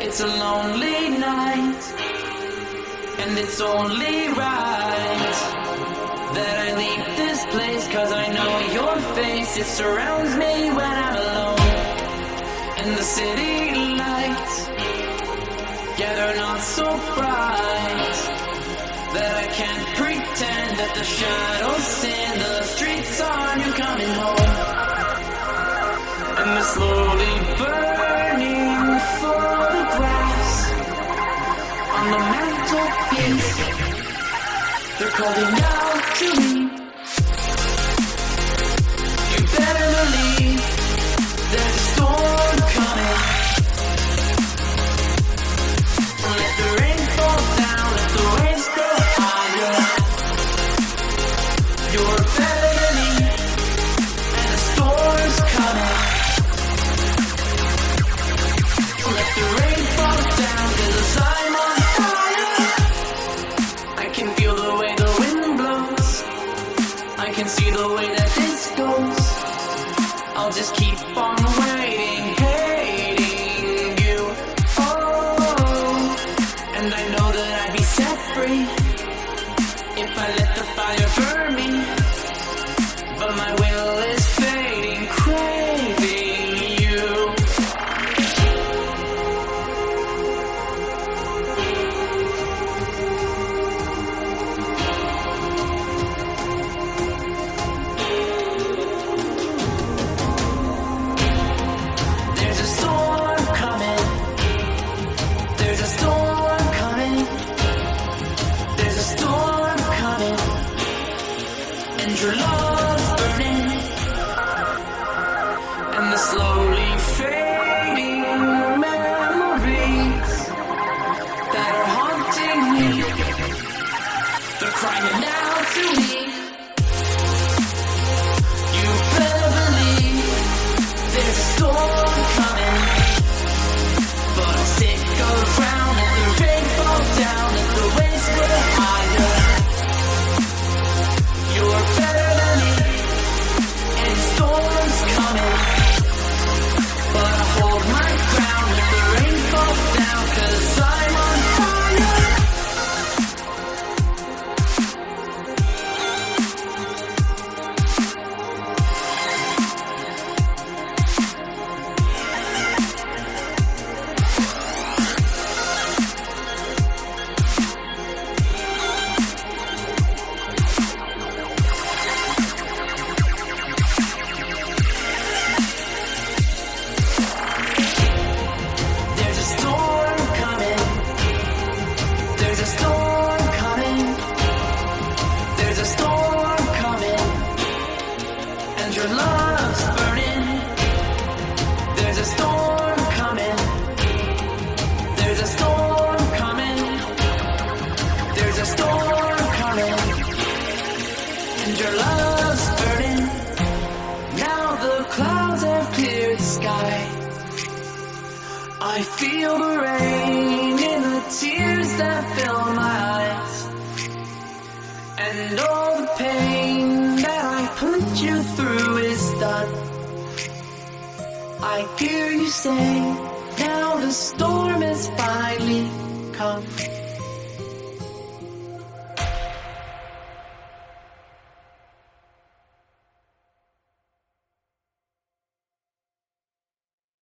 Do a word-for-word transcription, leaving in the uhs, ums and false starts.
It's a lonely night, and it's only right that I leave this place, 'cause I know your face. It surrounds me when I'm alone. And the city lights, yeah, they're not so bright that I can't pretend that the shadows in the streets are you coming home. And the slowly burning photographs on the mantelpiece, they're calling out to me. You better believe there's a storm coming. Let the rain fall down, let the waves go higher. You're better than me, and the storm's coming. Let the rain fall down, 'cause I'm on fire. I can feel the way the wind blows, I can see the way that this goes. I'll just keep on waiting, hating you. Oh, and I know that I'd be set free if I let the fire burn me. But my will is fading, craving you. There's a storm coming. There's a storm coming. There's a storm coming. And your love's burning. And the slowly fading memories that are haunting me, they're crying out to me. You better believe there's a storm coming. But I'll stick around, let the rain fall down, let the waves go higher. You're better than me, and the storm's coming. But I hold my ground, let the rain fall down, 'cause I'm on fire. There's a storm coming. There's a storm coming. There's a storm coming. And your love's burning. There's a storm coming. There's a storm coming. There's a storm coming. And your love's burning. Now the clouds have cleared the sky. I feel the rain in the tears that fill my eyes. And all the pain that I put you through is done. I hear you say, now the storm has finally come.